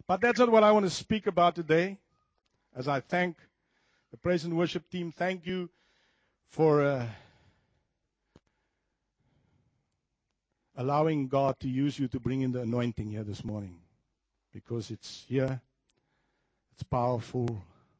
But that's not what I want to speak about today. As I thank the praise and worship team, thank you for allowing God to use you to bring in the anointing here this morning. Because it's here, it's powerful,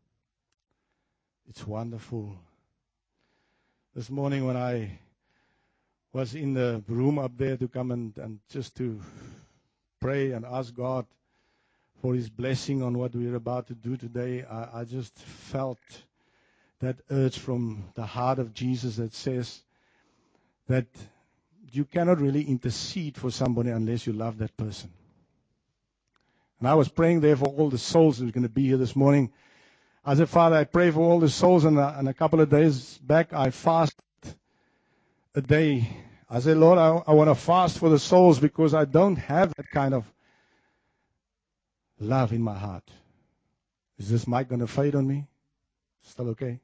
it's wonderful. This morning when I was in the room up there to come and just to pray and ask God for His blessing on what we're about to do today, I just felt that urge from the heart of Jesus that says that you cannot really intercede for somebody unless you love that person. And I was praying there for all the souls that are going to be here this morning. I said, Father, I pray for all the souls, and a couple of days back I fasted a day. I said, Lord, I want to fast for the souls because I don't have that kind of love in my heart. Is this mic going to fade on me? Still okay?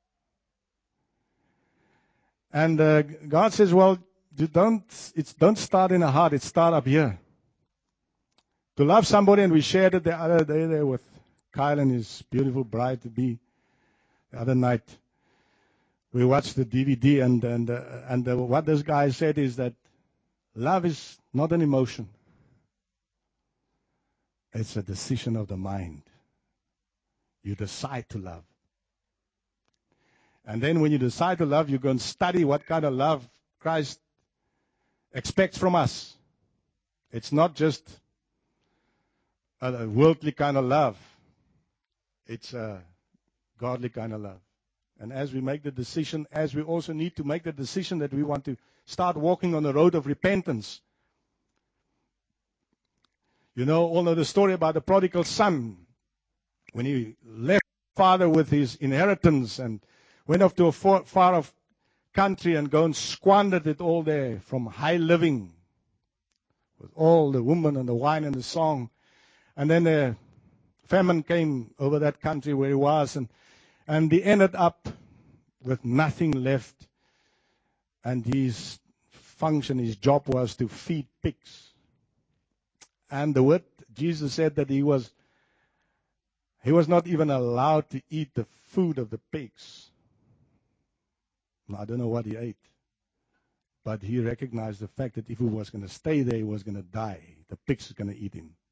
And God says, well, don't start in the heart, it start up here. To love somebody, and we shared it the other day there with Kyle and his beautiful bride-to-be the other night. We watched the DVD, and what this guy said is that love is not an emotion. It's a decision of the mind. You decide to love. And then when you decide to love, you go and study what kind of love Christ expects from us. It's not just a worldly kind of love. It's a godly kind of love. And as we make the decision, as we also need to make the decision that we want to start walking on the road of repentance. You all know the story about the prodigal son. When he left father with his inheritance and went off to a far off country and go and squandered it all there from high living with all the women and the wine and the song. And then the famine came over that country where he was, and he ended up with nothing left. And his function, his job was to feed pigs. And the word, Jesus said that he was not even allowed to eat the food of the pigs. I don't know what he ate. But he recognized the fact that if he was going to stay there, he was going to die. The pigs were going to eat him.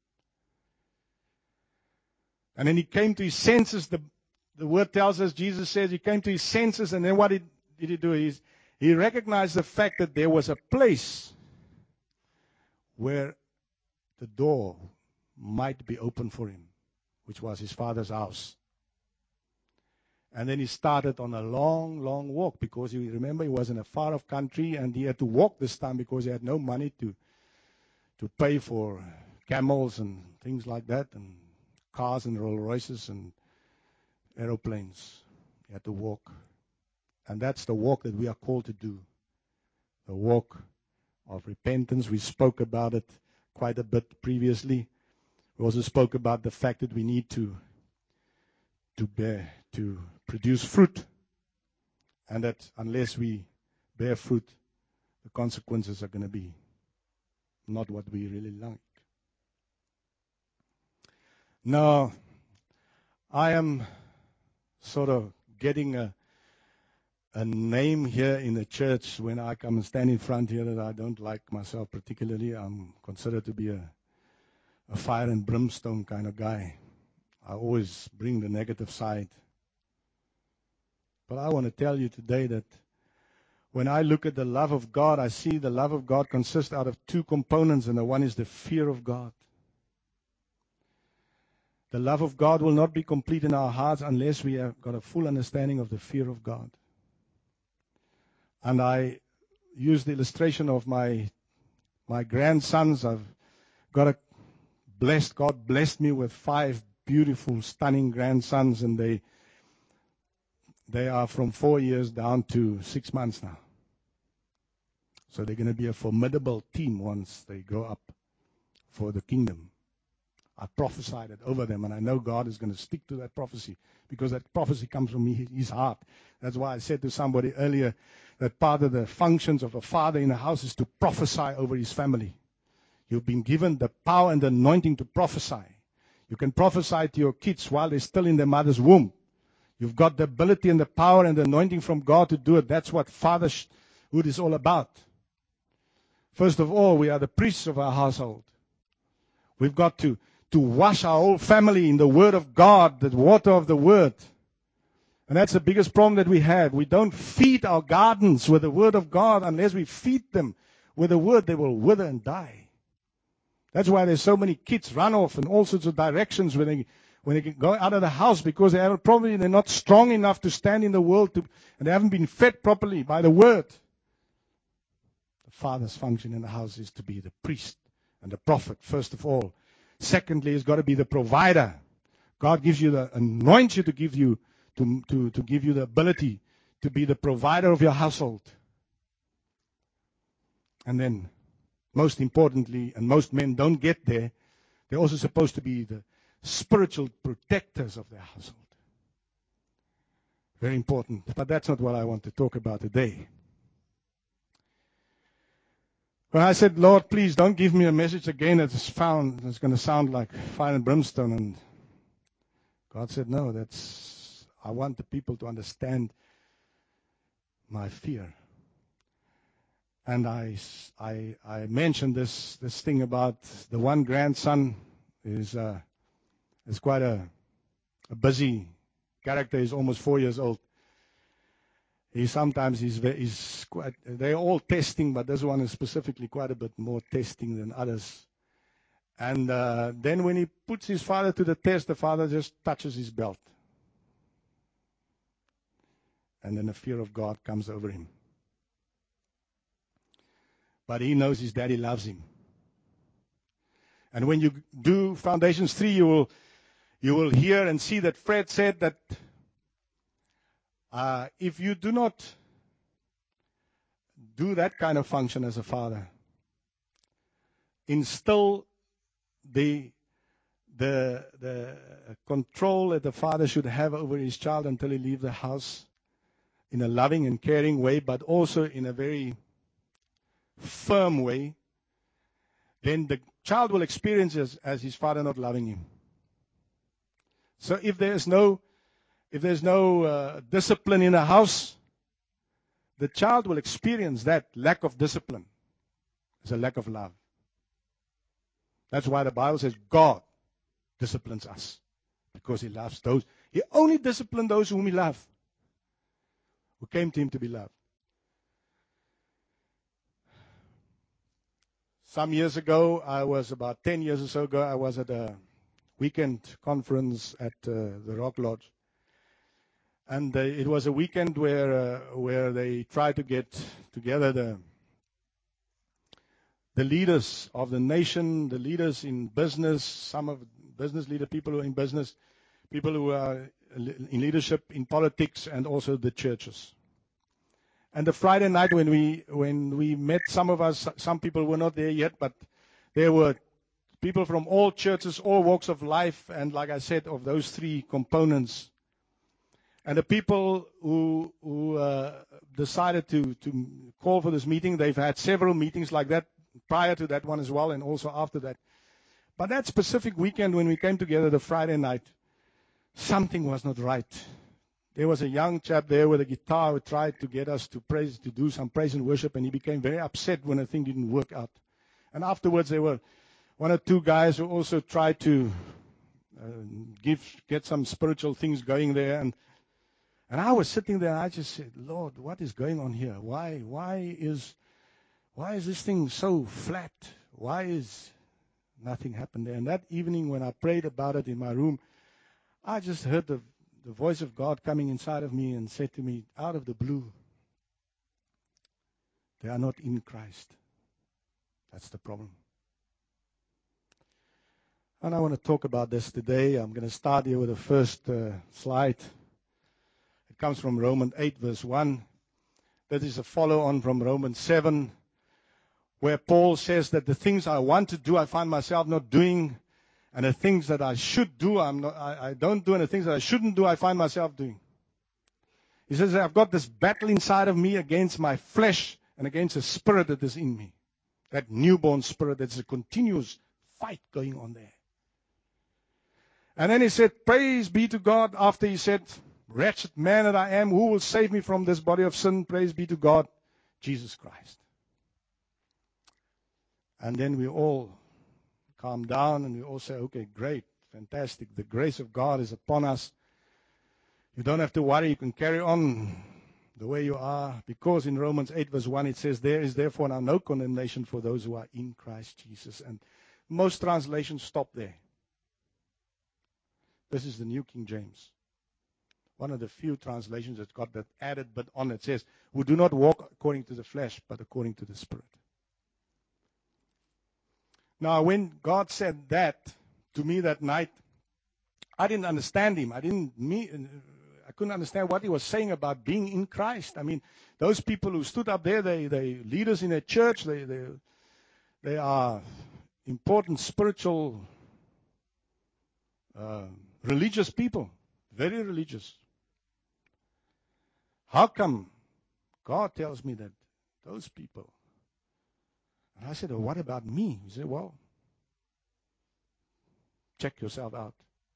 And then he came to his senses. The word tells us, Jesus says he came to his senses, and then what did he do? He recognized the fact that there was a place where the door might be open for him, which was his father's house. And then he started on a long, long walk because you remember he was in a far-off country and he had to walk this time because he had no money to pay for camels and things like that and cars and Rolls Royces and aeroplanes. He had to walk. And that's the walk that we are called to do. The walk of repentance. We spoke about it quite a bit previously. We also spoke about the fact that we need to produce fruit, and that unless we bear fruit, the consequences are going to be not what we really like. Now, I am sort of getting a name here in the church when I come and stand in front here that I don't like myself particularly. I'm considered to be a fire and brimstone kind of guy. I always bring the negative side. But I want to tell you today that when I look at the love of God, I see the love of God consists out of two components, and the one is the fear of God. The love of God will not be complete in our hearts unless we have got a full understanding of the fear of God. And I use the illustration of my grandsons. I've got God blessed me with 5 beautiful, stunning grandsons, and they are from 4 years down to 6 months now. So they're going to be a formidable team once they grow up for the kingdom. I prophesied it over them, and I know God is going to stick to that prophecy because that prophecy comes from His heart. That's why I said to somebody earlier that part of the functions of a father in a house is to prophesy over his family. You've been given the power and the anointing to prophesy. You can prophesy to your kids while they're still in their mother's womb. You've got the ability and the power and the anointing from God to do it. That's what fatherhood is all about. First of all, we are the priests of our household. We've got to wash our whole family in the Word of God, the water of the Word. And that's the biggest problem that we have. We don't feed our gardens with the Word of God. Unless we feed them with the Word, they will wither and die. That's why there's so many kids run off in all sorts of directions when they go out of the house, because they're not strong enough to stand in the world, and they haven't been fed properly by the Word. The father's function in the house is to be the priest and the prophet, first of all. Secondly, he's got to be the provider. God gives you anoints you to give you the ability to be the provider of your household. And then, most importantly, and most men don't get there, they're also supposed to be the spiritual protectors of their household. Very important. But that's not what I want to talk about today. When I said, Lord, please don't give me a message again that's going to sound like fire and brimstone. And God said, no, I want the people to understand my fear. And I mentioned this thing about the one grandson is quite a busy character. He's almost 4 years old. He's quite. They're all testing, but this one is specifically quite a bit more testing than others. And then when he puts his father to the test, the father just touches his belt, and then the fear of God comes over him. But he knows his daddy loves him. And when you do Foundations 3, you will hear and see that Fred said that if you do not do that kind of function as a father, instill the control that the father should have over his child until he leaves the house in a loving and caring way, but also in a very firm way, then the child will experience as his father not loving him. So if there's no discipline in the house, the child will experience that lack of discipline as a lack of love. That's why the Bible says God disciplines us, because He loves those. He only disciplined those whom He loved, who came to Him to be loved. Some years ago, about 10 years or so ago, I was at a weekend conference at the Rock Lodge. And it was a weekend where they tried to get together the leaders of the nation, the leaders in business, some of business leader, people who are in business, people who are in leadership, in politics, and also the churches. And the Friday night when we met, some people were not there yet, but there were people from all churches, all walks of life, and like I said, of those three components. And the people who decided to call for this meeting, they've had several meetings like that prior to that one as well, and also after that. But that specific weekend when we came together the Friday night, something was not right. There was a young chap there with a guitar who tried to get us to do some praise and worship, and he became very upset when the thing didn't work out. And afterwards, there were one or two guys who also tried to get some spiritual things going there. And I was sitting there, and I just said, Lord, what is going on here? Why is this thing so flat? Why is nothing happened there? And that evening when I prayed about it in my room, I just heard the voice of God coming inside of me and said to me, out of the blue, they are not in Christ. That's the problem. And I want to talk about this today. I'm going to start here with the first slide. It comes from Romans 8, verse 1. That is a follow-on from Romans 7, where Paul says that the things I want to do, I find myself not doing, and the things that I should do, I don't do, and the things that I shouldn't do, I find myself doing. He says, I've got this battle inside of me against my flesh and against the spirit that is in me. That newborn spirit, that's a continuous fight going on there. And then he said, praise be to God, after he said, wretched man that I am, who will save me from this body of sin? Praise be to God, Jesus Christ. And then we all calm down and we all say, okay, great, fantastic. The grace of God is upon us. You don't have to worry. You can carry on the way you are. Because in Romans 8 verse 1 it says, there is therefore now no condemnation for those who are in Christ Jesus. And most translations stop there. This is the New King James. One of the few translations that's got that added bit on it. Says, who do not walk according to the flesh, but according to the Spirit. Now, when God said that to me that night, I didn't understand him. I couldn't understand what he was saying about being in Christ. I mean, those people who stood up there, they leaders in a church. They are important spiritual, religious people, very religious. How come God tells me that those people? And I said, well, what about me? He said, well, check yourself out.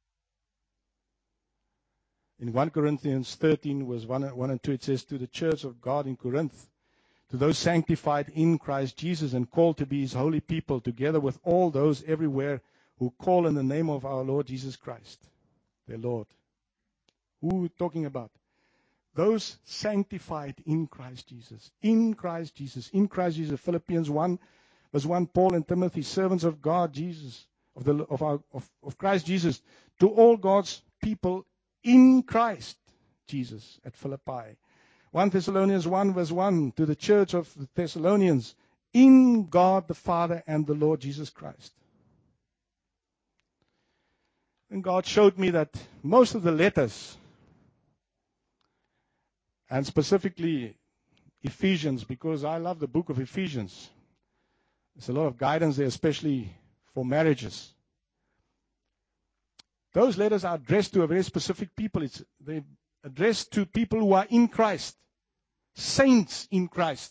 In 1 Corinthians 13, verse 1 and 2, it says, to the church of God in Corinth, to those sanctified in Christ Jesus and called to be his holy people, together with all those everywhere who call in the name of our Lord Jesus Christ, their Lord. Who are we talking about? Those sanctified in Christ Jesus. In Christ Jesus. In Christ Jesus. Philippians 1, verse 1, Paul and Timothy, servants of God, Jesus, of Christ Jesus, to all God's people in Christ Jesus at Philippi. 1 Thessalonians 1, verse 1, to the church of the Thessalonians, in God the Father and the Lord Jesus Christ. And God showed me that most of the letters, and specifically Ephesians, because I love the book of Ephesians. There's a lot of guidance there, especially for marriages. Those letters are addressed to a very specific people. They're addressed to people who are in Christ. Saints in Christ.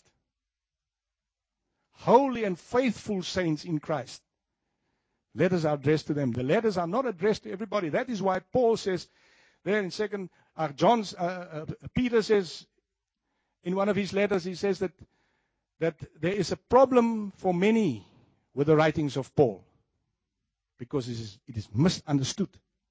Holy and faithful saints in Christ. Letters are addressed to them. The letters are not addressed to everybody. That is why Paul says there in Peter says in one of his letters, he says that there is a problem for many with the writings of Paul because it is misunderstood.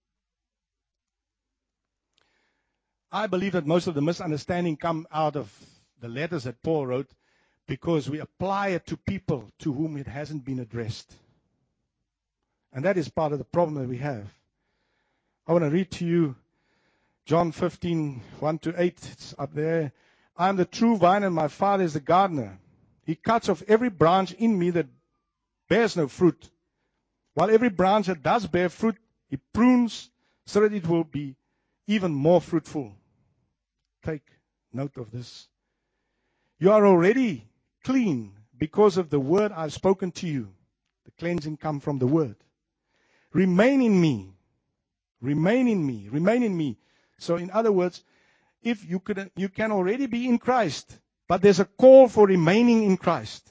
I believe that most of the misunderstanding come out of the letters that Paul wrote because we apply it to people to whom it hasn't been addressed. And that is part of the problem that we have. I want to read to you John 15, 1-8. It's up there. I am the true vine and my Father is the gardener. He cuts off every branch in me that bears no fruit, while every branch that does bear fruit, he prunes so that it will be even more fruitful. Take note of this. You are already clean because of the word I've spoken to you. The cleansing comes from the word. Remain in me. Remain in me. Remain in me. So in other words, if you can already be in Christ, but there's a call for remaining in Christ.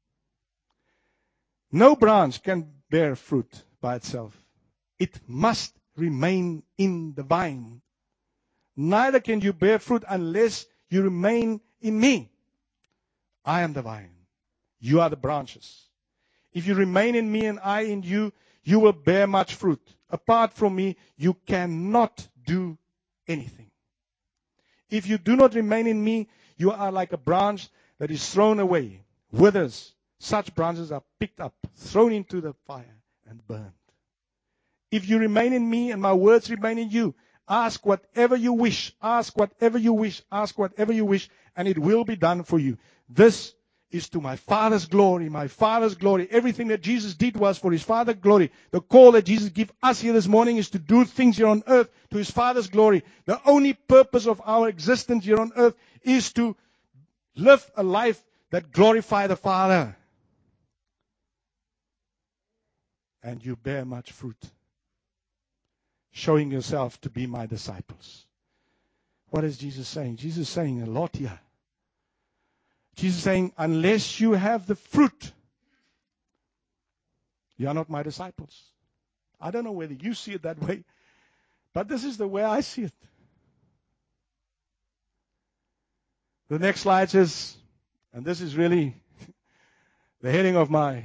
No branch can bear fruit by itself. It must remain in the vine. Neither can you bear fruit unless you remain in me. I am the vine. You are the branches. If you remain in me and I in you, you will bear much fruit. Apart from me, you cannot do anything. If you do not remain in me, you are like a branch that is thrown away, withers. Such branches are picked up, thrown into the fire, and burned. If you remain in me and my words remain in you, ask whatever you wish, ask whatever you wish, ask whatever you wish, and it will be done for you. This is to my Father's glory, my Father's glory. Everything that Jesus did was for His Father's glory. The call that Jesus gave us here this morning is to do things here on earth to His Father's glory. The only purpose of our existence here on earth is to live a life that glorifies the Father. And you bear much fruit, showing yourself to be my disciples. What is Jesus saying? Jesus is saying a lot here. Jesus is saying, unless you have the fruit, you are not my disciples. I don't know whether you see it that way. But this is the way I see it. The next slide says, and this is really the heading of I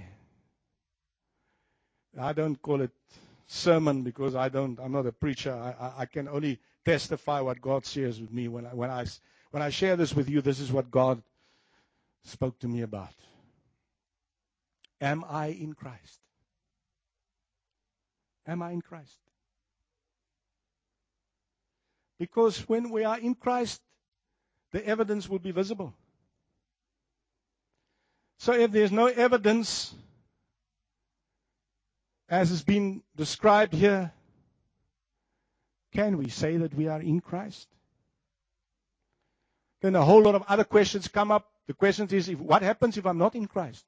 don't call it sermon because I'm not a preacher. I can only testify what God shares with me. When I share this with you, this is what God spoke to me about. Am I in Christ? Am I in Christ? Because when we are in Christ, the evidence will be visible. So if there's no evidence, as has been described here, can we say that we are in Christ? Then a whole lot of other questions come up. The question is, what happens if I'm not in Christ?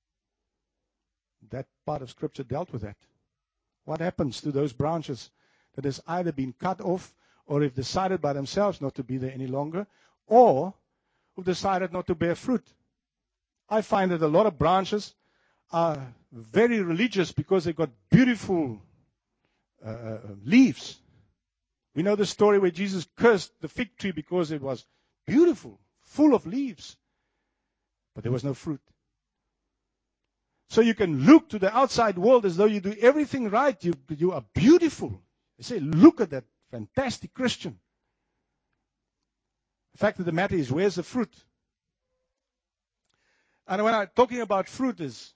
That part of Scripture dealt with that. What happens to those branches that has either been cut off or have decided by themselves not to be there any longer, or who've decided not to bear fruit? I find that a lot of branches are very religious because they've got beautiful leaves. We know the story where Jesus cursed the fig tree because it was beautiful, full of leaves, but there was no fruit. So you can look to the outside world as though you do everything right. You are beautiful. They say, look at that fantastic Christian. The fact of the matter is, where's the fruit? And when I'm talking about fruit is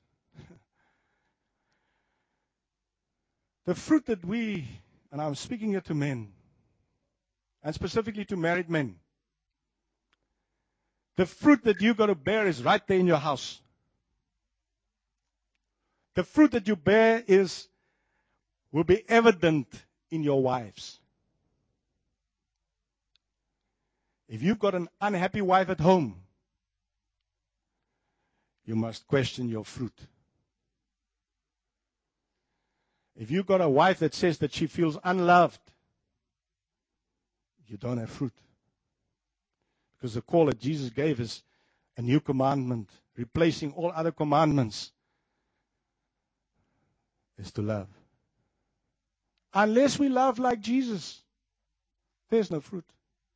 the fruit that and I'm speaking here to men, and specifically to married men. The fruit that you've got to bear is right there in your house. The fruit that you bear will be evident in your wives. If you've got an unhappy wife at home, you must question your fruit. If you've got a wife that says that she feels unloved, you don't have fruit. Because the call that Jesus gave is a new commandment, replacing all other commandments, is to love. Unless we love like Jesus, there's no fruit.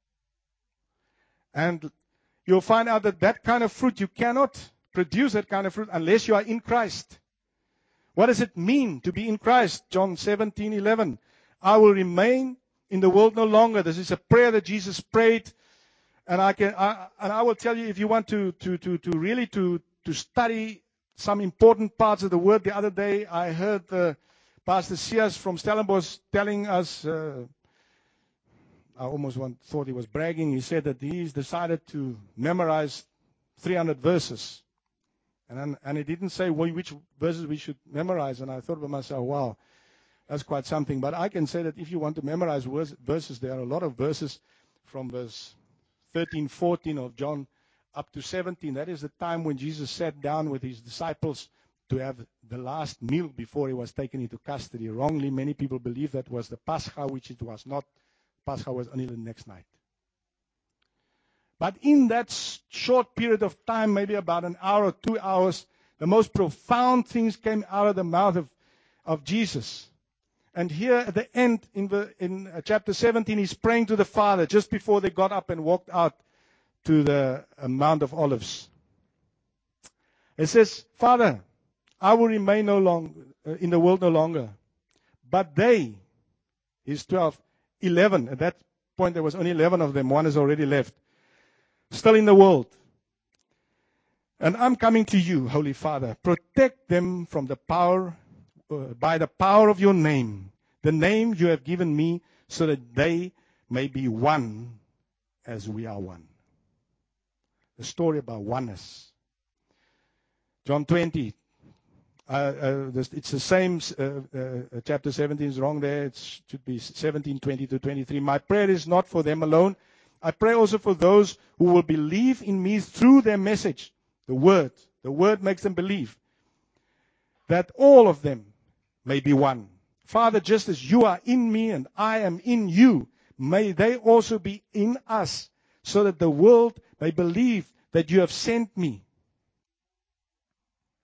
And you'll find out that kind of fruit, you cannot produce that kind of fruit unless you are in Christ. What does it mean to be in Christ? John 17:11. I will remain in the world no longer. This is a prayer that Jesus prayed. And I will tell you, if you want to really study some important parts of the word. The other day I heard Pastor Sias from Stellenbosch telling us, I almost thought he was bragging. He said that he's decided to memorize 300 verses. And he didn't say which verses we should memorize. And I thought to myself, wow, that's quite something. But I can say that if you want to memorize verses, there are a lot of verses from verse 13, 14 of John up to 17. That is the time when Jesus sat down with his disciples to have the last meal before he was taken into custody. Wrongly, many people believe that was the Pascha, which it was not. Pascha was only the next night. But in that short period of time, maybe about an hour or 2 hours, the most profound things came out of the mouth of Jesus. And here at the end, in chapter 17, he's praying to the Father just before they got up and walked out to the Mount of Olives. It says, Father, I will remain no longer in the world no longer. But they, his 12, 11, at that point there was only 11 of them. One has already left. Still in the world. And I'm coming to you, Holy Father. Protect them from the power, by the power of your name, the name you have given me, so that they may be one as we are one. The story about oneness. John 20. It's the same, chapter 17 is wrong there. It should be 17:20 to 23. My prayer is not for them alone. I pray also for those who will believe in me through their message. The word. The word makes them believe. That all of them may be one. Father, just as you are in me and I am in you, may they also be in us, so that the world may believe that you have sent me.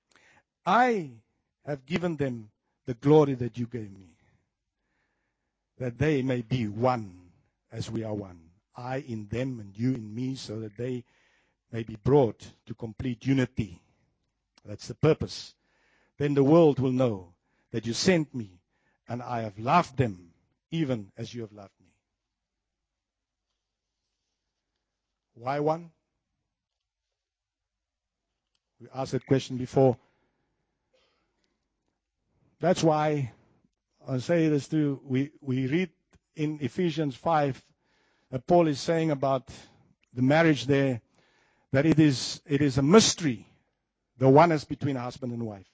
I have given them the glory that you gave me. that they may be one as we are one. I in them and you in me, so that they may be brought to complete unity. That's the purpose. Then the world will know that you sent me, and I have loved them, even as you have loved me. Why one? We asked that question before. That's why I'll say this too. We read in Ephesians 5 that Paul is saying about the marriage there, that it is a mystery, the oneness between a husband and wife.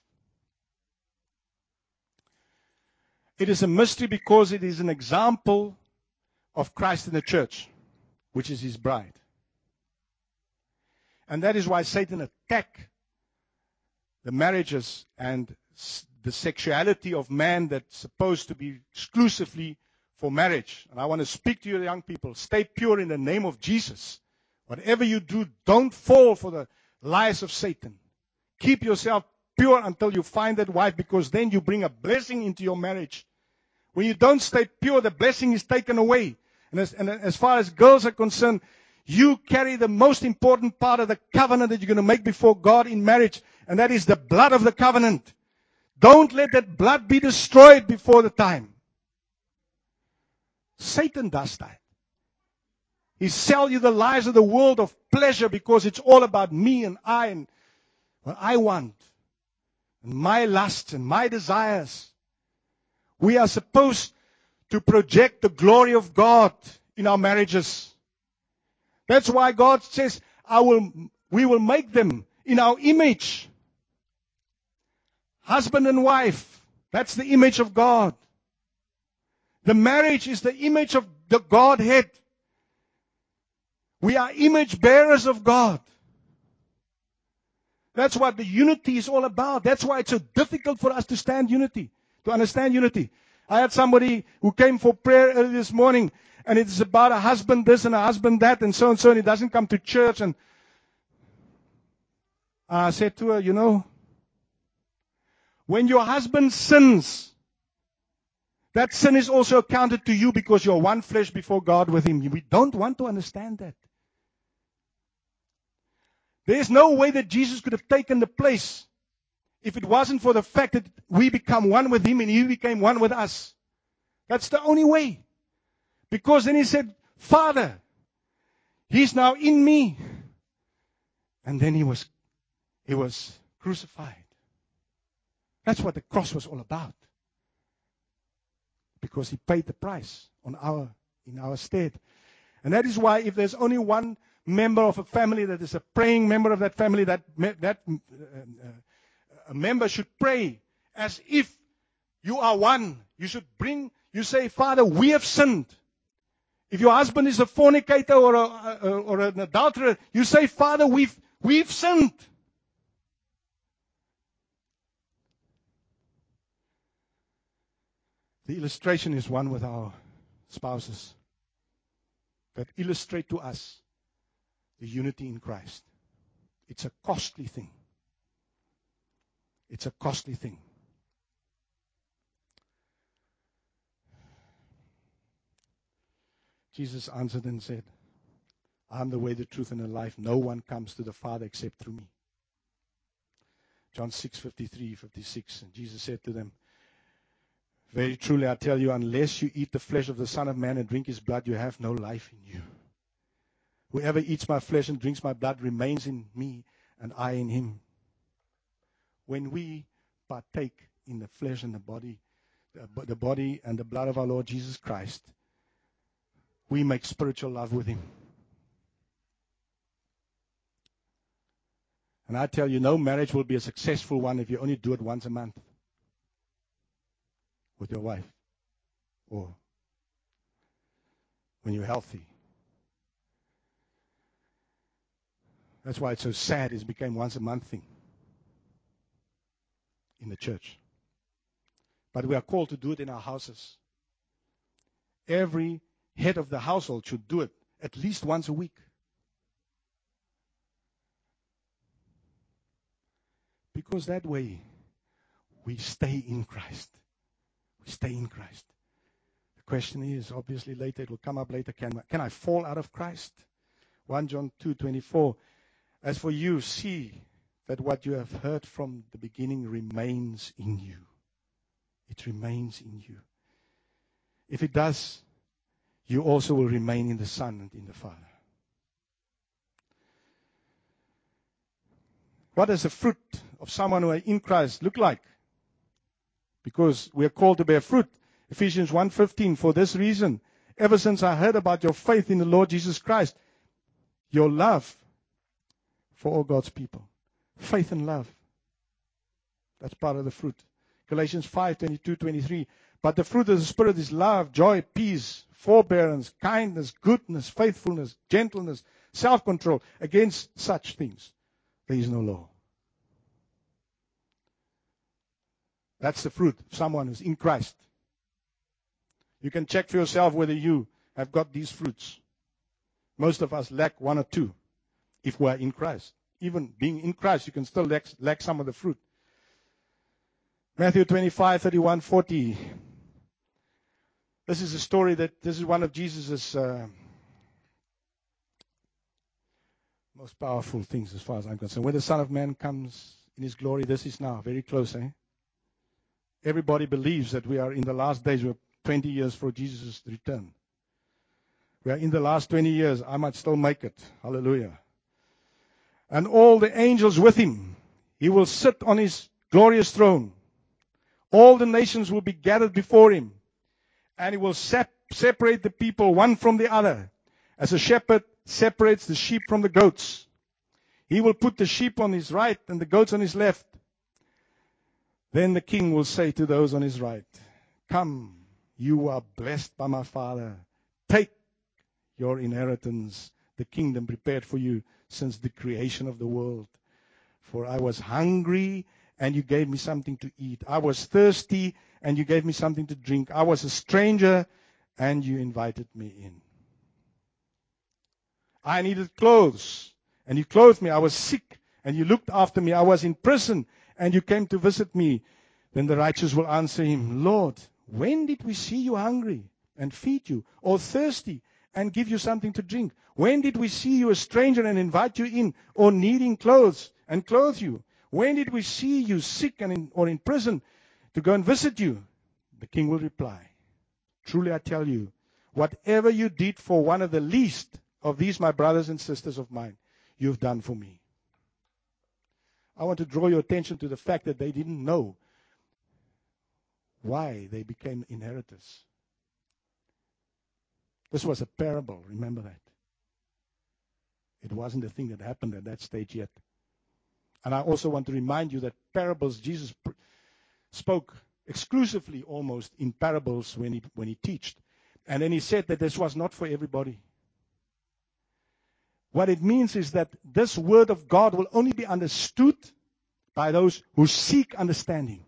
It is a mystery because it is an example of Christ in the church, which is his bride. And that is why Satan attacked the marriages and the sexuality of man that's supposed to be exclusively for marriage. And I want to speak to you young people. Stay pure in the name of Jesus. Whatever you do, don't fall for the lies of Satan. Keep yourself pure until you find that wife, because then you bring a blessing into your marriage. When you don't stay pure, the blessing is taken away. And as far as girls are concerned, you carry the most important part of the covenant that you're going to make before God in marriage, and that is the blood of the covenant. Don't let that blood be destroyed before the time. Satan does that. He sells you the lies of the world of pleasure because it's all about me and I and what I want and my lusts and my desires. We are supposed to project the glory of God in our marriages. That's why God says, we will make them in our image. Husband and wife, that's the image of God. The marriage is the image of the Godhead. We are image bearers of God. That's what the unity is all about. That's why it's so difficult for us to understand unity. I had somebody who came for prayer early this morning, and it's about a husband this and a husband that and so, and he doesn't come to church. And I said to her, when your husband sins, that sin is also accounted to you because you're one flesh before God with him. We don't want to understand that. There's no way that Jesus could have taken the place if it wasn't for the fact that we become one with him and he became one with us. That's the only way. Because then he said, Father, he's now in me. And then he was crucified. That's what the cross was all about. Because he paid the price in our stead. And that is why if there's only one member of a family that is a praying member of that family, that a member should pray as if you are one. You say, Father, we have sinned. If your husband is a fornicator or an adulterer, you say, Father, we've sinned. The illustration is one with our spouses that illustrate to us the unity in Christ. It's a costly thing. It's a costly thing. Jesus answered and said, I am the way, the truth, and the life. No one comes to the Father except through me. John 6:53, 56. And Jesus said to them, very truly I tell you, unless you eat the flesh of the Son of Man and drink his blood, you have no life in you. Whoever eats my flesh and drinks my blood remains in me, and I in him. When we partake in the flesh and the body and the blood of our Lord Jesus Christ, we make spiritual love with him. And I tell you, no marriage will be a successful one if you only do it once a month with your wife or when you're healthy. That's why it's so sad it became once a month thing in the church. But we are called to do it in our houses. Every head of the household should do it at least once a week. Because that way we stay in Christ. We stay in Christ. The question is, obviously later, it will come up later, can I fall out of Christ? 1 John 2:24. As for you, see that what you have heard from the beginning remains in you. It remains in you. If it does, you also will remain in the Son and in the Father. What does the fruit of someone who is in Christ look like? Because we are called to bear fruit. Ephesians 1:15, for this reason, ever since I heard about your faith in the Lord Jesus Christ, your love for all God's people. Faith and love. That's part of the fruit. Galatians 5:22-23. But the fruit of the Spirit is love, joy, peace, forbearance, kindness, goodness, faithfulness, gentleness, self-control. Against such things there is no law. That's the fruit of someone who's in Christ. You can check for yourself whether you have got these fruits. Most of us lack one or two if we are in Christ. Even being in Christ, you can still lack some of the fruit. Matthew 25:31-40. This is a story this is one of Jesus' most powerful things as far as I'm concerned. When the Son of Man comes in His glory, this is now very close, Everybody believes that we are in the last days. We're 20 years for Jesus' return. We are in the last 20 years. I might still make it. Hallelujah. And all the angels with Him. He will sit on His glorious throne. All the nations will be gathered before Him. And He will separate the people one from the other, as a shepherd separates the sheep from the goats. He will put the sheep on His right and the goats on His left. Then the King will say to those on His right, come, you are blessed by my Father. Take your inheritance, the kingdom prepared for you since the creation of the world. For I was hungry, and you gave me something to eat. I was thirsty, and you gave me something to drink. I was a stranger, and you invited me in. I needed clothes, and you clothed me. I was sick, and you looked after me. I was in prison, and you came to visit me. Then the righteous will answer Him, Lord, when did we see you hungry and feed you, or thirsty and give you something to drink? When did we see you a stranger and invite you in, or needing clothes and clothe you? When did we see you sick or in prison to go and visit you? The King will reply, truly I tell you, whatever you did for one of the least of these my brothers and sisters of mine, you've done for me. I want to draw your attention to the fact that they didn't know why they became inheritors. This was a parable, remember that. It wasn't a thing that happened at that stage yet. And I also want to remind you that parables, Jesus spoke exclusively almost in parables when he taught. And then He said that this was not for everybody. What it means is that this word of God will only be understood by those who seek understanding.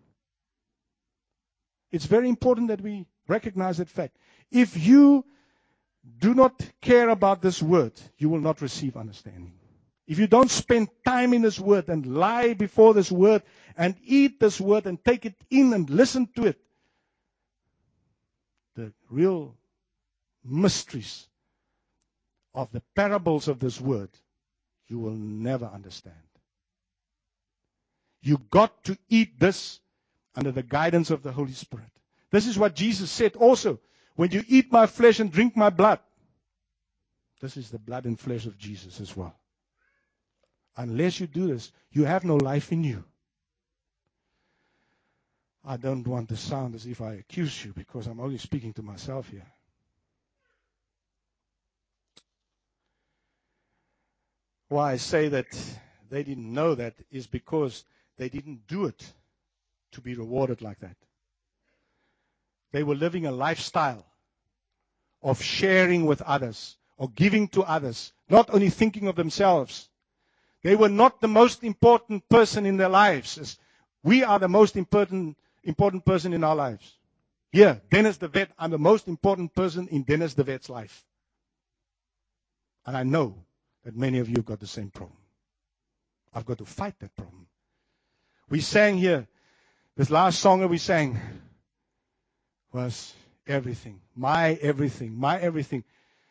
It's very important that we recognize that fact. If you do not care about this word, you will not receive understanding. If you don't spend time in this word and lie before this word and eat this word and take it in and listen to it, the real mysteries of the parables of this word, you will never understand. You got to eat this under the guidance of the Holy Spirit. This is what Jesus said also. When you eat my flesh and drink my blood, this is the blood and flesh of Jesus as well. Unless you do this, you have no life in you. I don't want to sound as if I accuse you, because I'm only speaking to myself here. Why I say that they didn't know that is because they didn't do it to be rewarded like that. They were living a lifestyle of sharing with others, or giving to others, not only thinking of themselves. They were not the most important person in their lives. We are the most important person in our lives. Here, Dennis the Vet, I'm the most important person in Dennis the Vet's life. And I know that many of you have got the same problem. I've got to fight that problem. We sang here, this last song that we sang was, everything. My everything. My everything.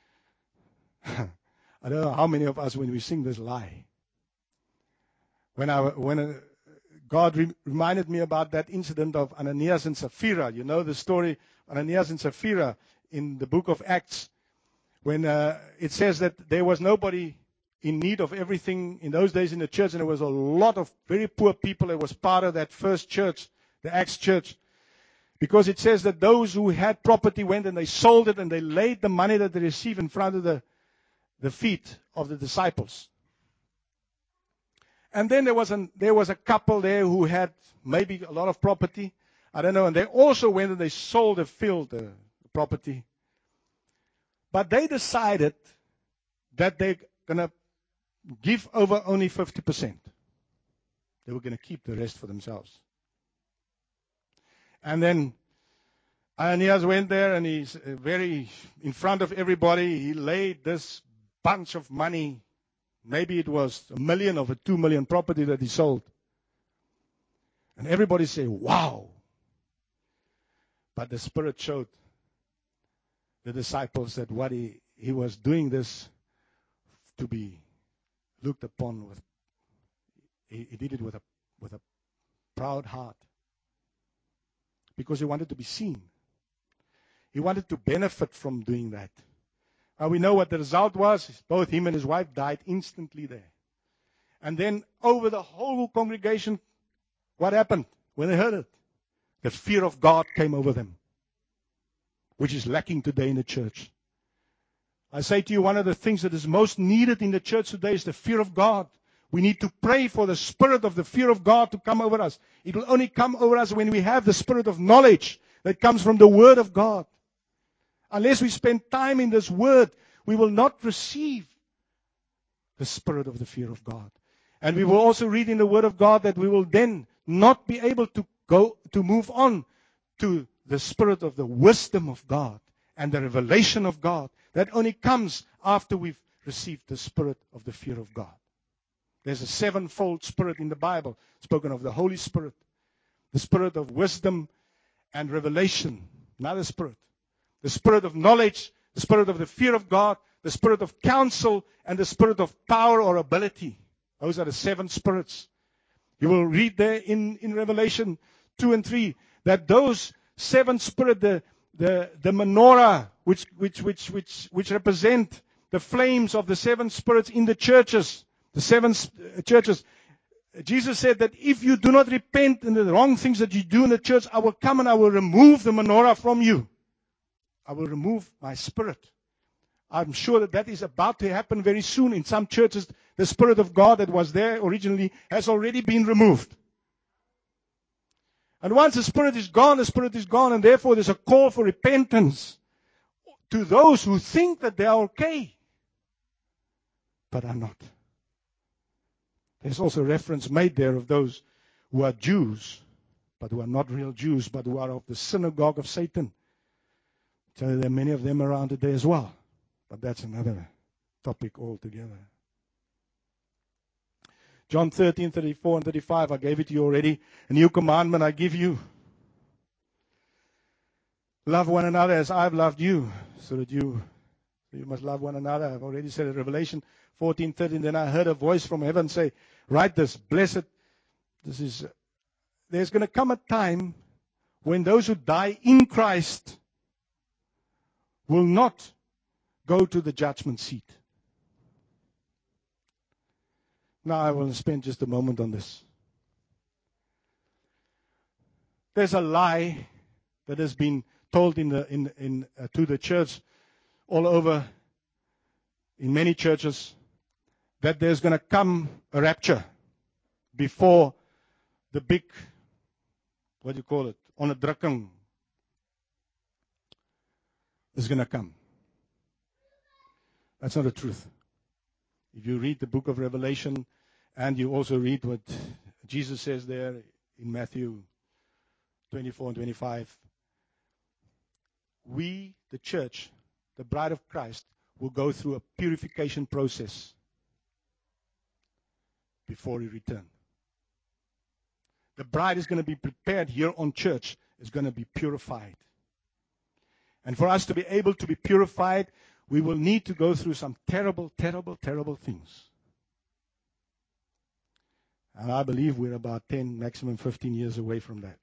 I don't know how many of us, when we sing this, lie. When God reminded me about that incident of Ananias and Sapphira. You know the story, Ananias and Sapphira, in the book of Acts, when it says that there was nobody in need of everything in those days in the church, and there was a lot of very poor people that was part of that first church, the Acts church. Because it says that those who had property went and they sold it and they laid the money that they received in front of the feet of the disciples. And then there was a couple there who had maybe a lot of property. I don't know. And they also went and they sold the field, the property. But they decided that they're going to give over only 50%. They were going to keep the rest for themselves. And then Ananias went there and he's very, in front of everybody, he laid this bunch of money. Maybe it was 1 million of a 2 million property that he sold. And everybody said, wow. But the Spirit showed the disciples that what he was doing this to be looked upon with, he did it with a proud heart. Because he wanted to be seen. He wanted to benefit from doing that. Now we know what the result was. Both him and his wife died instantly there. And then over the whole congregation, what happened when they heard it? The fear of God came over them, which is lacking today in the church. I say to you, one of the things that is most needed in the church today is the fear of God. We need to pray for the spirit of the fear of God to come over us. It will only come over us when we have the spirit of knowledge that comes from the Word of God. Unless we spend time in this Word, we will not receive the spirit of the fear of God. And we will also read in the Word of God that we will then not be able to move on to the spirit of the wisdom of God and the revelation of God. That only comes after we've received the spirit of the fear of God. There's a sevenfold spirit in the Bible, spoken of the Holy Spirit, the spirit of wisdom and revelation, another spirit. The spirit of knowledge, the spirit of the fear of God, the spirit of counsel, and the spirit of power or ability. Those are the 7 spirits. You will read there in Revelation 2 and 3 that those 7 spirits, the menorah, which represent the flames of the 7 spirits in the churches, the 7 churches. Jesus said that if you do not repent in the wrong things that you do in the church, I will come and I will remove the menorah from you. I will remove my spirit. I'm sure that is about to happen very soon. In some churches, the Spirit of God that was there originally has already been removed. And once the Spirit is gone, and therefore there's a call for repentance to those who think that they are okay, but are not. There's also reference made there of those who are Jews, but who are not real Jews, but who are of the synagogue of Satan. So there are many of them around today as well. But that's another topic altogether. John 13, 34 and 35, I gave it to you already. A new commandment I give you. Love one another as I've loved you. So that you must love one another. I've already said it. Revelation 14, 13. Then I heard a voice from heaven say, write this, blessed. There's going to come a time when those who die in Christ will not go to the judgment seat. Now I will spend just a moment on this. There's a lie that has been told to the church all over, in many churches, that there's going to come a rapture before the big, onderdrukking is going to come. That's not the truth. If you read the book of Revelation, and you also read what Jesus says there in Matthew 24 and 25, we, the church, the bride of Christ, will go through a purification process before we return. The bride is going to be prepared here on church, is going to be purified. And for us to be able to be purified, we will need to go through some terrible, terrible, terrible things. And I believe we're about 10, maximum 15 years away from that.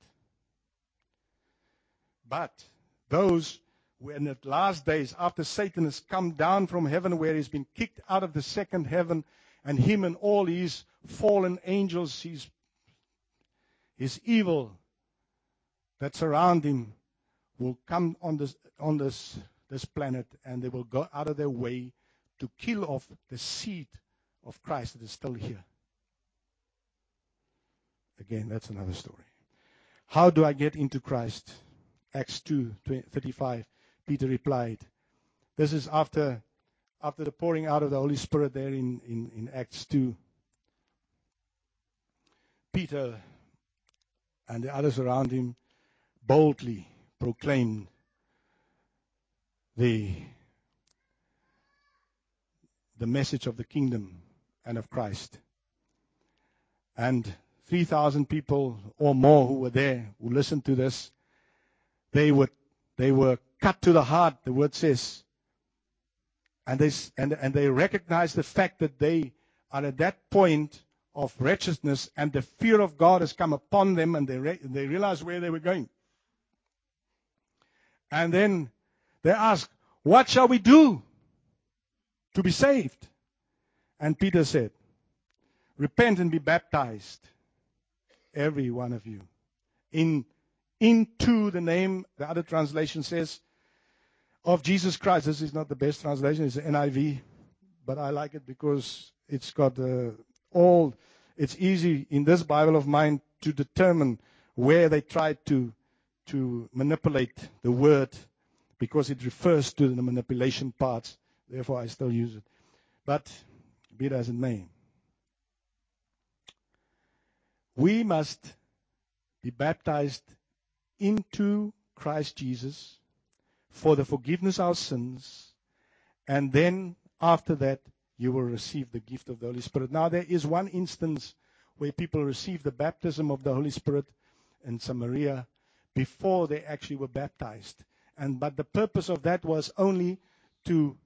But those who in the last days, after Satan has come down from heaven, where he's been kicked out of the second heaven, and him and all his fallen angels, his evil that surround him, will come on this planet, and they will go out of their way to kill off the seed of Christ that is still here. Again, that's another story. How do I get into Christ? Acts 2:35. Peter replied. This is after the pouring out of the Holy Spirit there in Acts 2. Peter and the others around him boldly proclaimed the message of the kingdom and of Christ. And 3,000 people or more who were there, who listened to this, they were cut to the heart, the word says. And they recognized the fact that they are at that point of wretchedness, and the fear of God has come upon them, and they realized where they were going. And then they asked, what shall we do to be saved? And Peter said, repent and be baptized, every one of you, into the name, the other translation says, of Jesus Christ. This is not the best translation, it's the NIV, but I like it because it's got it's easy in this Bible of mine to determine where they tried to manipulate the word, because it refers to the manipulation parts. Therefore, I still use it. But be it as it may, we must be baptized into Christ Jesus for the forgiveness of our sins, and then after that you will receive the gift of the Holy Spirit. Now there is one instance where people received the baptism of the Holy Spirit in Samaria before they actually were baptized, but the purpose of that was only to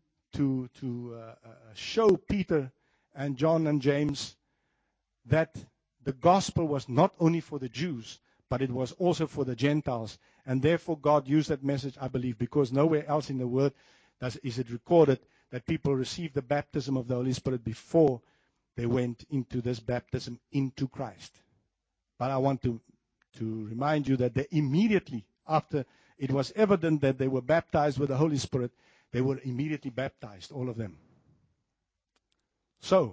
show Peter and John and James that the gospel was not only for the Jews, but it was also for the Gentiles. And therefore God used that message, I believe, because nowhere else in the Word is it recorded that people received the baptism of the Holy Spirit before they went into this baptism into Christ. But I want to remind you that they immediately, after it was evident that they were baptized with the Holy Spirit, they were immediately baptized, all of them. So,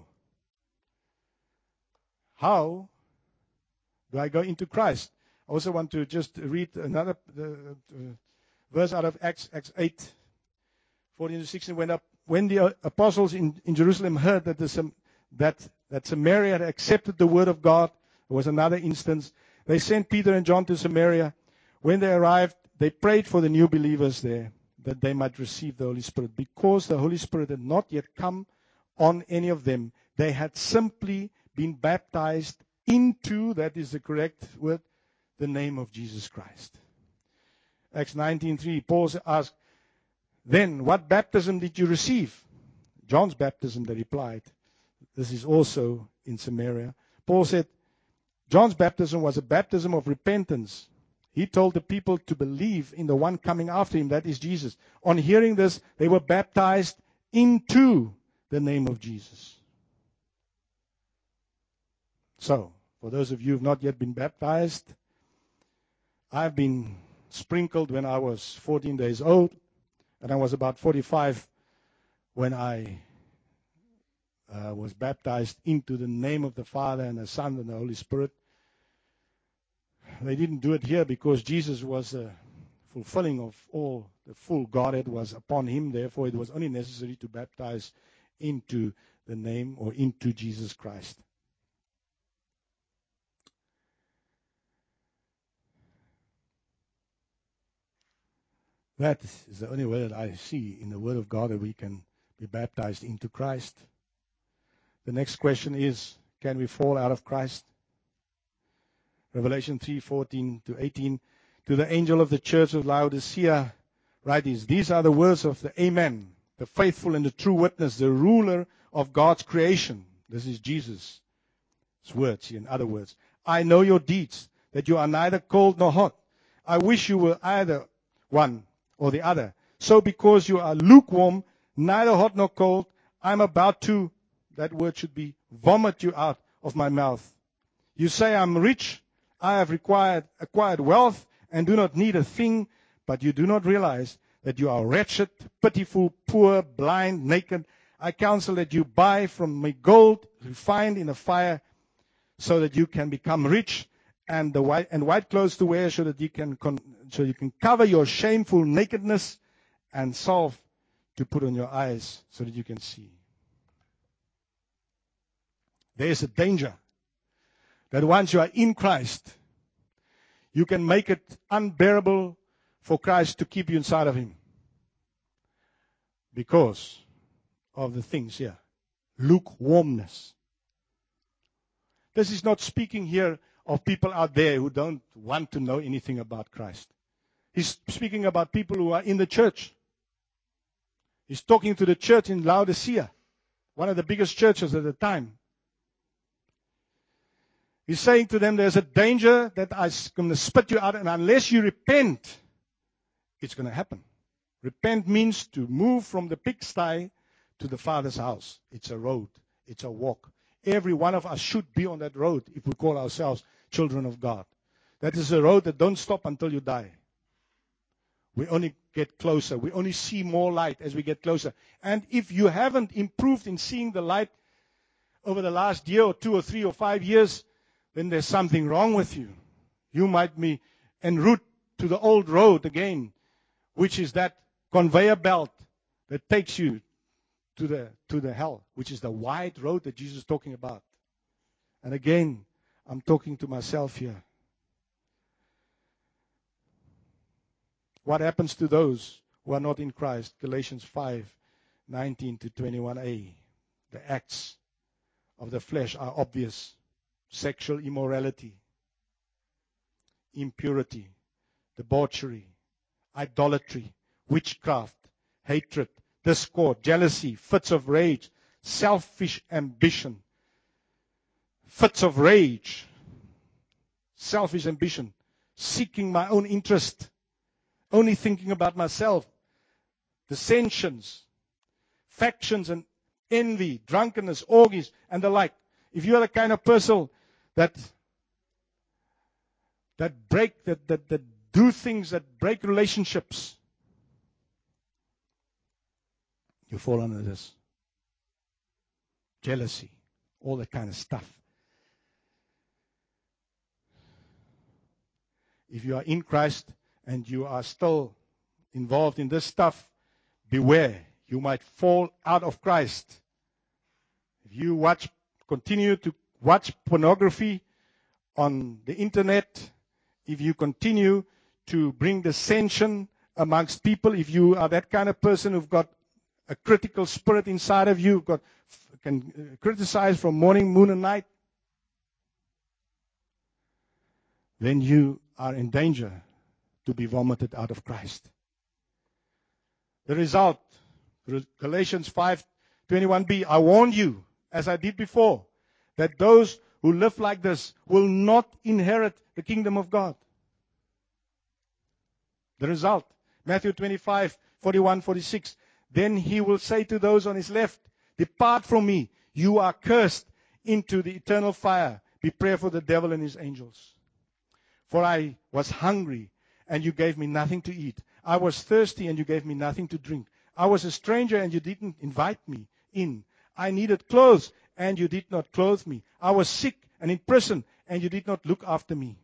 how do I go into Christ? I also want to just read another verse out of Acts 8, 14 to 16. When the apostles in Jerusalem heard that Samaria had accepted the word of God, there was another instance. They sent Peter and John to Samaria. When they arrived, they prayed for the new believers there, that they might receive the Holy Spirit. Because the Holy Spirit had not yet come on any of them, they had simply been baptized into, that is the correct word, the name of Jesus Christ. Acts 19:3, Paul asked, then what baptism did you receive? John's baptism, they replied. This is also in Samaria. Paul said, John's baptism was a baptism of repentance. He told the people to believe in the one coming after him, that is Jesus. On hearing this, they were baptized into the name of Jesus. So, for those of you who have not yet been baptized, I've been sprinkled when I was 14 days old, and I was about 45 when I was baptized into the name of the Father and the Son and the Holy Spirit. They didn't do it here because Jesus was a fulfilling of all, the full Godhead was upon him. Therefore, it was only necessary to baptize into the name or into Jesus Christ. That is the only way that I see in the Word of God that we can be baptized into Christ. The next question is, can we fall out of Christ? Revelation 3:14 to 18. To the angel of the church of Laodicea, Write these are the words of the Amen, the faithful and the true witness, the ruler of God's creation. This is Jesus' words here, in other words. I know your deeds, that you are neither cold nor hot. I wish you were either one or the other. So because you are lukewarm, neither hot nor cold, I'm about to, that word should be, vomit you out of my mouth. You say, I'm rich, I have acquired wealth, and do not need a thing, but you do not realize that you are wretched, pitiful, poor, blind, naked. I counsel that you buy from me gold refined in a fire, so that you can become rich, and white clothes to wear, so that you can cover your shameful nakedness, and salve to put on your eyes, so that you can see. There is a danger that once you are in Christ, you can make it unbearable for Christ to keep you inside of Him, because of the things here. Lukewarmness. This is not speaking here of people out there who don't want to know anything about Christ. He's speaking about people who are in the church. He's talking to the church in Laodicea, one of the biggest churches at the time. He's saying to them, there's a danger that I'm going to spit you out, and unless you repent, it's going to happen. Repent means to move from the pigsty to the Father's house. It's a road. It's a walk. Every one of us should be on that road if we call ourselves children of God. That is a road that don't stop until you die. We only get closer. We only see more light as we get closer. And if you haven't improved in seeing the light over the last year or 2 or 3 or 5 years, then there's something wrong with you. You might be en route to the old road again, which is that conveyor belt that takes you to the hell, which is the wide road that Jesus is talking about. And again, I'm talking to myself here. What happens to those who are not in Christ? Galatians 5:19 to 21a. The acts of the flesh are obvious. Sexual immorality, impurity, debauchery, idolatry, witchcraft, hatred, discord, jealousy, fits of rage, selfish ambition. Fits of rage, selfish ambition, seeking my own interest, only thinking about myself, dissensions, factions and envy, drunkenness, orgies, and the like. If you are the kind of person that do things that break relationships, you fall under this. Jealousy, all that kind of stuff. If you are in Christ and you are still involved in this stuff, beware. You might fall out of Christ. If you continue to watch pornography on the internet, if you continue to bring dissension amongst people, if you are that kind of person who've got a critical spirit inside of you, can criticize from morning, noon, and night, then you are in danger to be vomited out of Christ. The result, Galatians 5:21b, I warn you, as I did before, that those who live like this will not inherit the kingdom of God. The result, Matthew 25:41-46, then he will say to those on his left, depart from me, you are cursed, into the eternal fire. Prepare for the devil and his angels. For I was hungry, and you gave me nothing to eat. I was thirsty, and you gave me nothing to drink. I was a stranger, and you didn't invite me in. I needed clothes, and you did not clothe me. I was sick and in prison, and you did not look after me.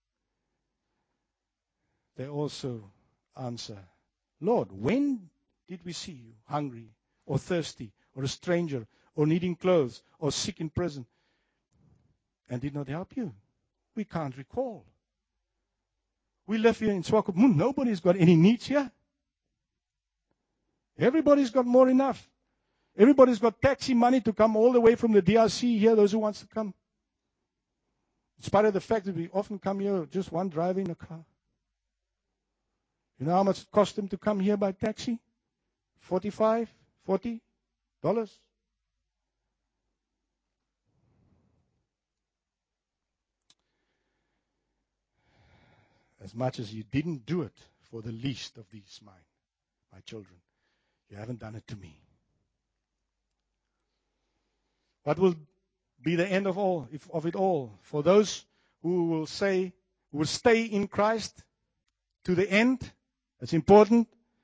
They also answer, Lord, when did we see you hungry or thirsty or a stranger or needing clothes or sick in prison and did not help you? We can't recall. We live here in Swakopmund. Nobody's got any needs here. Everybody's got more enough. Everybody's got taxi money to come all the way from the DRC here, those who wants to come. In spite of the fact that we often come here just one driver in a car. You know how much it cost him to come here by taxi? $45, $40. As much as you didn't do it for the least of these my children, you haven't done it to me. What will be the end of it all? For those who will say, who will stay in Christ to the end, it's important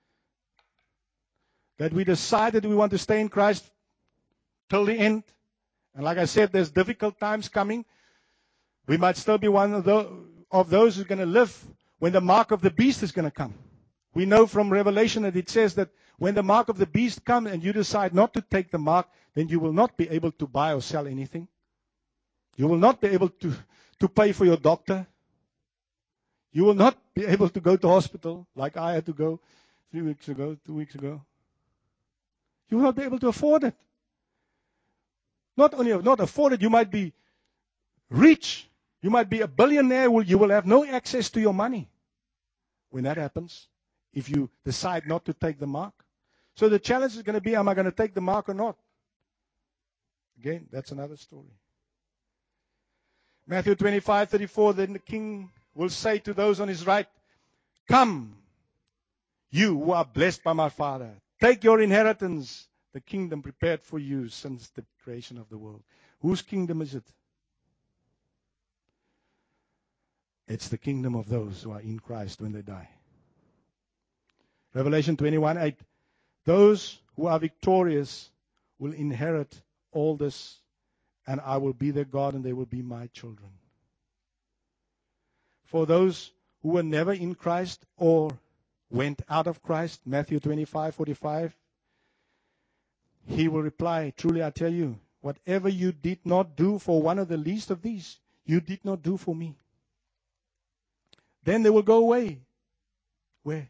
that we decide that we want to stay in Christ till the end. And like I said, there's difficult times coming. We might still be one of those who's going to live when the mark of the beast is going to come. We know from Revelation that it says that when the mark of the beast comes and you decide not to take the mark, then you will not be able to buy or sell anything. You will not be able to pay for your doctor. You will not be able to go to hospital like I had to go 2 weeks ago. You will not be able to afford it. Not only not afford it, you might be rich. You might be a billionaire. You will have no access to your money when that happens, if you decide not to take the mark. So the challenge is going to be, am I going to take the mark or not? Again, that's another story. Matthew 25:34, then the king will say to those on his right, come, you who are blessed by my Father, take your inheritance, the kingdom prepared for you since the creation of the world. Whose kingdom is it? It's the kingdom of those who are in Christ when they die. Revelation 21:8, those who are victorious will inherit all this, and I will be their God, and they will be my children. For those who were never in Christ or went out of Christ, Matthew 25:45, he will reply, truly I tell you, whatever you did not do for one of the least of these, you did not do for me. Then they will go away. Where?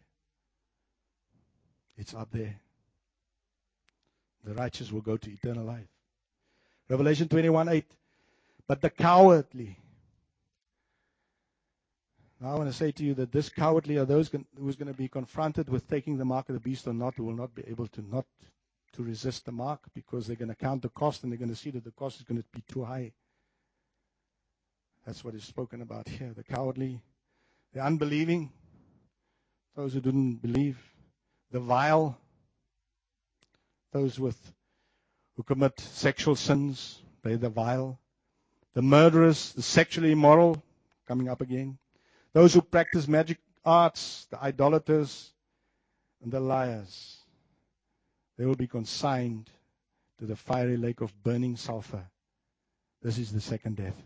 It's up there. The righteous will go to eternal life. Revelation 21:8. But the cowardly. Now I want to say to you that this cowardly are those who's going to be confronted with taking the mark of the beast or not, who will not be able to resist the mark, because they're going to count the cost and they're going to see that the cost is going to be too high. That's what is spoken about here. The cowardly, the unbelieving, those who didn't believe, the vile, those who commit sexual sins, they're the vile, the murderers, the sexually immoral, coming up again, those who practice magic arts, the idolaters, and the liars. They will be consigned to the fiery lake of burning sulfur. This is the second death.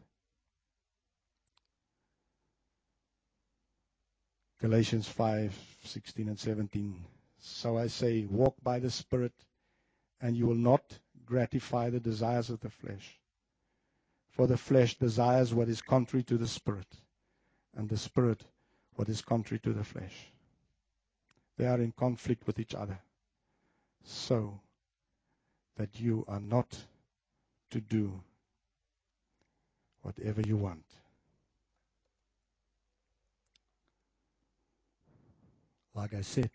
Galatians 5:16 and 17. So I say, walk by the Spirit, and you will not gratify the desires of the flesh. For the flesh desires what is contrary to the Spirit, and the Spirit what is contrary to the flesh. They are in conflict with each other, so that you are not to do whatever you want. Like I said,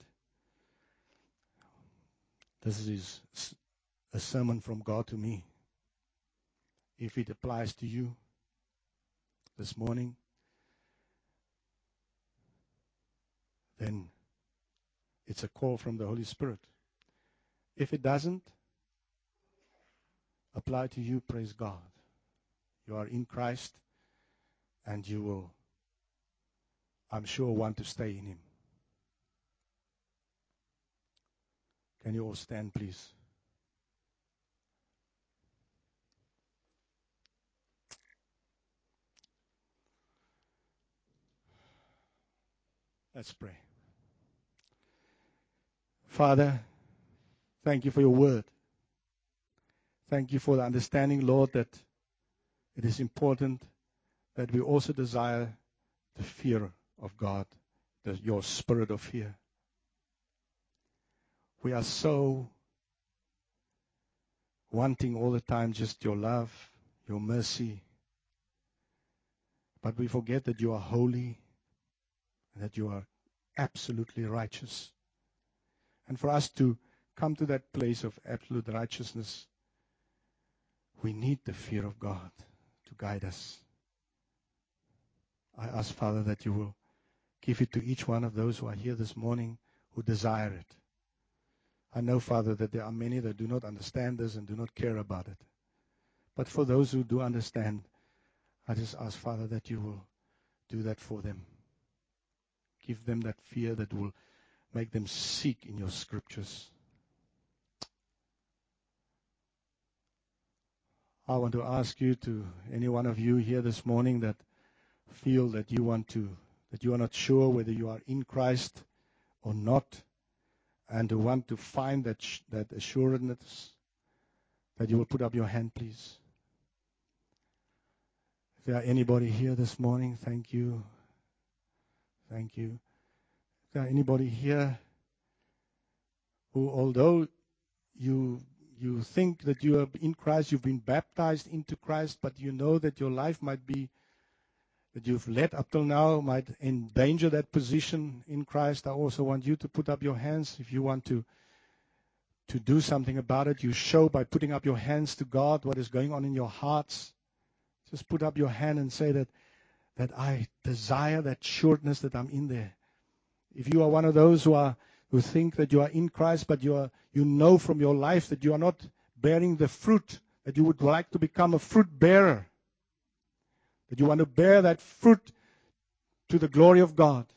this is a sermon from God to me. If it applies to you this morning, then it's a call from the Holy Spirit. If it doesn't apply to you, praise God. You are in Christ, and you will, I'm sure, want to stay in Him. Can you all stand, please? Let's pray. Father, thank you for your word. Thank you for the understanding, Lord, that it is important that we also desire the fear of God, your spirit of fear. We are so wanting all the time just your love, your mercy. But we forget that you are holy, and that you are absolutely righteous. And for us to come to that place of absolute righteousness, we need the fear of God to guide us. I ask, Father, that you will give it to each one of those who are here this morning who desire it. I know, Father, that there are many that do not understand this and do not care about it. But for those who do understand, I just ask, Father, that you will do that for them. Give them that fear that will make them seek in your scriptures. I want to ask you, to any one of you here this morning that feel that you are not sure whether you are in Christ or not, and who want to find that assurance, that you will put up your hand, please. If there are anybody here this morning, thank you. Thank you. If there are anybody here who, although you think that you are in Christ, you've been baptized into Christ, but you know that your life might be, that you've led up till now, might endanger that position in Christ, I also want you to put up your hands. If you want to do something about it, you show by putting up your hands to God what is going on in your hearts. Just put up your hand and say that I desire that sureness that I'm in there. If you are one of those who think that you are in Christ, but you know from your life that you are not bearing the fruit, that you would like to become a fruit bearer, that you want to bear that fruit to the glory of God.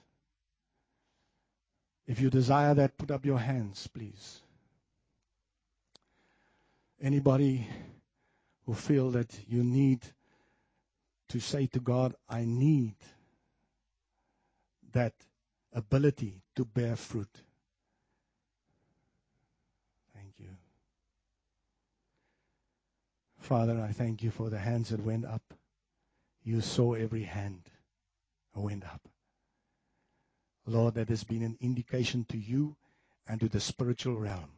If you desire that, put up your hands, please. Anybody who feel that you need to say to God, I need that ability to bear fruit. Thank you. Father, I thank you for the hands that went up. You saw every hand that went up. Lord, that has been an indication to you and to the spiritual realm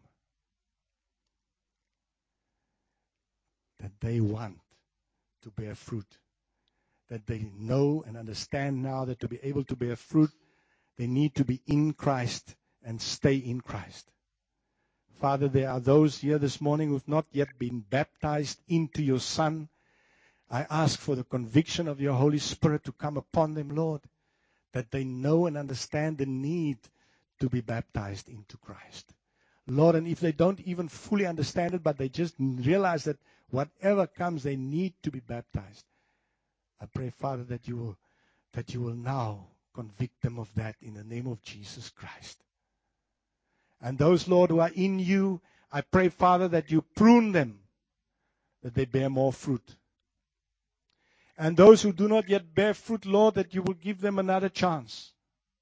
that they want to bear fruit. That they know and understand now that to be able to bear fruit, they need to be in Christ and stay in Christ. Father, there are those here this morning who have not yet been baptized into your Son. I ask for the conviction of your Holy Spirit to come upon them, Lord, that they know and understand the need to be baptized into Christ. Lord, and if they don't even fully understand it, but they just realize that whatever comes, they need to be baptized. I pray, Father, that you will now convict them of that in the name of Jesus Christ. And those, Lord, who are in you, I pray, Father, that you prune them, that they bear more fruit. And those who do not yet bear fruit, Lord, that you will give them another chance.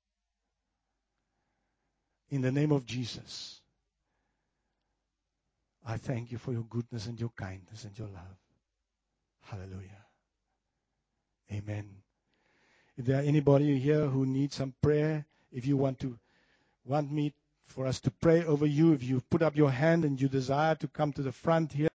In the name of Jesus, I thank you for your goodness and your kindness and your love. Hallelujah. Amen. If there are anybody here who needs some prayer, if you want me for us to pray over you, if you put up your hand and you desire to come to the front here,